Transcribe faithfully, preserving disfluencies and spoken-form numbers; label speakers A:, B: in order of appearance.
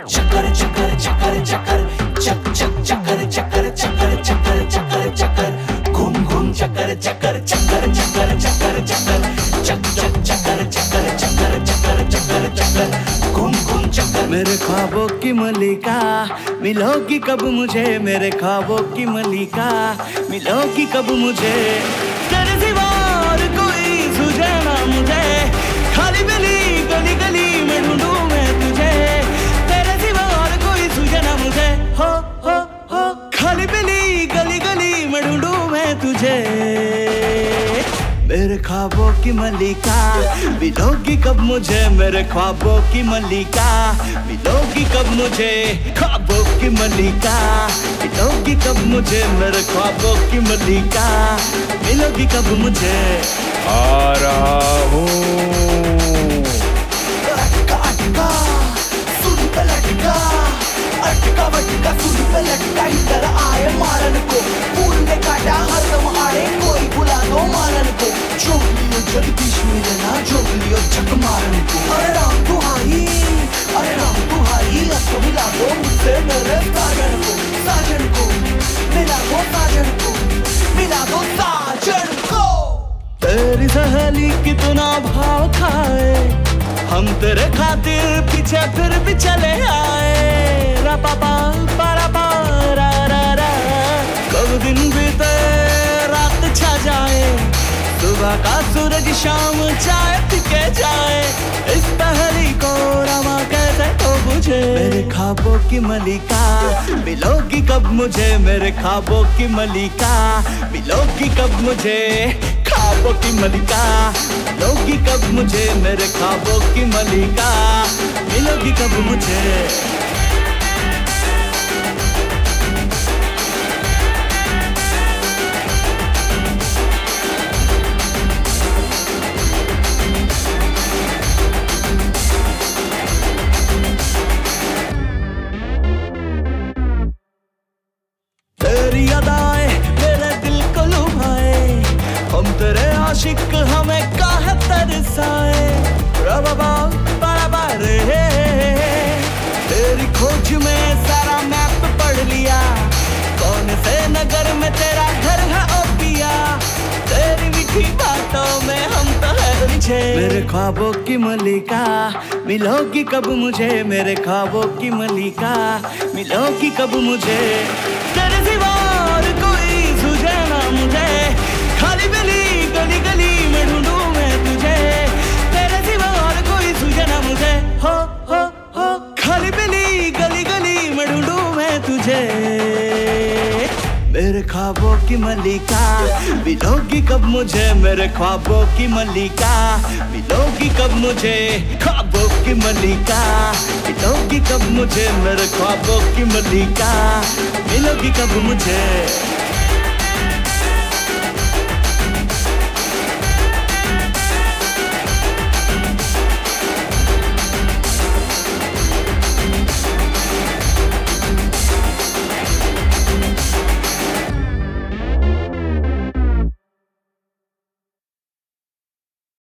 A: चक्कर चक्कर चक्कर चक्कर चक चक चक्कर चक्कर चक्कर चक्कर चक्कर चक्कर घूम घूम चक्कर चक्कर चक्कर चक्कर चक्कर चक्कर चक चक चक्कर चक्कर चक्कर चक्कर चक्कर चक्कर घूम घूम चक्कर।
B: मेरे ख्वाबों की मलिका मिलोगी कब मुझे, मेरे ख्वाबों की मलिका मिलोगी कब मुझे। तेरे सिवा और कोई सूझे ना मुझे, खाली गली गली गली में ढूंढूं मैं तुझे। तेरे सिवा और कोई सूझे ना मुझे, हो हो हो खाली गली गली गली में ढूंढूं मैं तुझे। मेरे ख्वाबों की मलिका मिलोगी कब मुझे, मेरे ख्वाबों की मलिका मिलोगी कब मुझे। ख्वाबों की मलिका मिलोगी कब मुझे, मेरे ख्वाबों की मलिका मिलोगी कब मुझे।
C: आ रहा हूँ
A: अटका अटका सुन पे लटका, अटका वटका सुन पे लटका। इधर आए मारन को फूल ने काटा हरदम आड़े, कोई बुला दो मारन को। जोक लियो जगदीश मिलना, जोक लियो जग मारन को। अरे राम दुहाई, अरे राम दुहाई, अब तो मिला दो मुझसे मेरे साजन को। साजन को मिला दो, साजन को मिला दो, साजन को।
B: तेरी सहेली कितना भाव खाए, हम तेरे खातिर पीछे फिर भी चले आए। रा पा पा पा रा पा रा रा रा। कब दिन बीते रात छा जाए, सुबह का सूरज शाम चाय पिके जाए। इस पहेली को रमा कैसे तो बुझे। मेरे ख्वाबों की मलिका मिलोगी कब मुझे, मेरे ख्वाबों की मलिका मिलोगी कब मुझे। ख्वाबों की मलिका मिलोगी कब मुझे, मेरे ख्वाबों की मलिका मिलोगी कब मुझे। तेरी अदाएं मेरे दिल को लुभाए, हम तेरे आशिक हमें काहे तरसाए। रबा बराबा रे, तेरी खोज में सारा मैप पढ़ लिया, कौन से नगर में तेरा घर है ओ पिया। तेरी मीठी बातों में हम तो है रिझे। मेरे ख्वाबों की मलिका मिलोगी कब मुझे, मेरे ख्वाबों की मलिका मिलोगी कब मुझे। तेरे सिवा और कोई सूझे ना मुझे, खाली गली गली गली में ढूंढूं मैं तुझे। तेरे सिवा और कोई सूझे ना मुझे, हो हो हो खाली गली गली गली में ढूंढूं मैं तुझे। मेरे ख्वाबों की मलिका मिलोगी कब मुझे, मेरे ख्वाबों की मलिका मिलोगी कब मुझे। ख्वाबों की मलिका मिलोगी कब मुझे, मेरे ख्वाबों की मलिका मिलोगी कब मुझे।